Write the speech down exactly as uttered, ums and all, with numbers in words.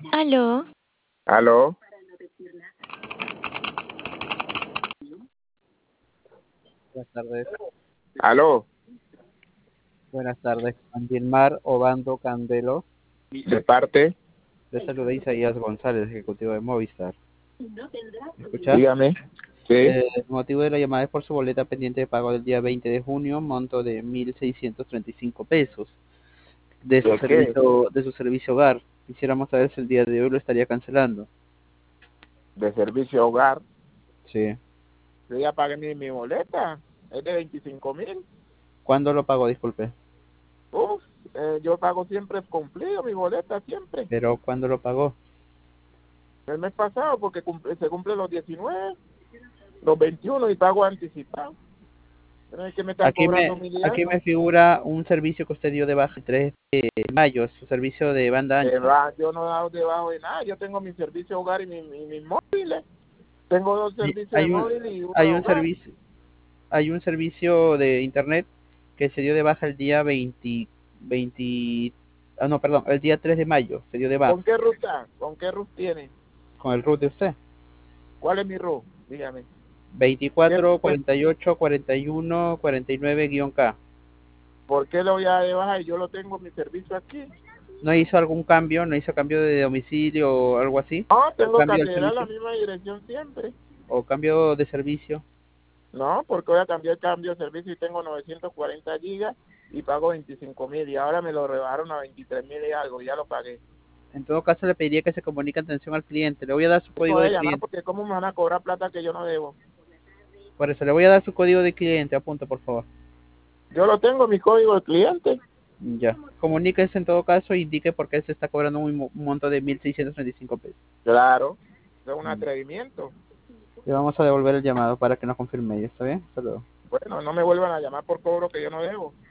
Aló, ¿Aló? Buenas tardes. ¿Aló? Buenas tardes. Juan Gilmar Obando Candelo. ¿De parte? Le saluda Isaías González, ejecutivo de Movistar. ¿Me escucha? Dígame. Sí. Eh, el motivo de la llamada es por su boleta pendiente de pago del día veinte de junio, monto de mil seiscientos treinta y cinco pesos de su ¿De qué? servicio de su servicio hogar. Quisiéramos saber si el día de hoy lo estaría cancelando. De servicio hogar. Sí. Yo ya pagué mi, mi boleta. Es de veinticinco mil. ¿Cuándo lo pagó? Disculpe. Uf, eh, yo pago siempre cumplido mi boleta, siempre. Pero ¿cuándo lo pagó? El mes pasado, porque cumple, se cumple los diecinueve, los veintiuno y pago anticipado. Pero es que me están Aquí cobrando me mil y aquí algo. me figura un servicio que usted dio de baja el tres de mayo, su servicio de banda Eh, ancha. va, yo no he dado debajo de nada. Yo tengo mi servicio hogar y mi, mi, mis móviles. Tengo dos Y servicios de hay un móvil y uno de hay un hogar. servicio hay un servicio de internet que se dio de baja el día veinte veinte ah no, perdón, el día tres de mayo se dio de baja ¿Con qué ruta? ¿Con qué ruta tiene? con el root de usted. ¿Cuál es mi root? Dígame. ¿Qué, veinticuatro pues, cuarenta y ocho cuarenta y uno cuarenta y nueve guión K. ¿por qué lo voy a dar de baja y yo lo tengo mi servicio aquí? ¿No hizo algún cambio? ¿No hizo cambio de domicilio o algo así? No, ¿O tengo que cambio del acceder a la servicio? misma dirección siempre. ¿O cambio de servicio? No, porque voy a cambiar cambio de servicio y tengo novecientos cuarenta gigas y pago veinticinco mil y ahora me lo rebajaron a veintitrés mil y algo, ya lo pagué. En todo caso le pediría que se comunique atención al cliente. Le voy a dar su No código voy a de llamar cliente. porque cómo me van a cobrar plata que yo no debo. Por eso le voy a dar su código de cliente. Apunta, por favor. Yo lo tengo, mi código de cliente. Ya. Comuníquese en todo caso e indique por qué se está cobrando un, mo- un monto de mil seiscientos treinta y cinco pesos. Claro, es un Mm. atrevimiento. Le vamos a devolver el llamado para que nos confirme. ¿Ya está bien? Hasta luego. Bueno, no me vuelvan a llamar por cobro que yo no debo.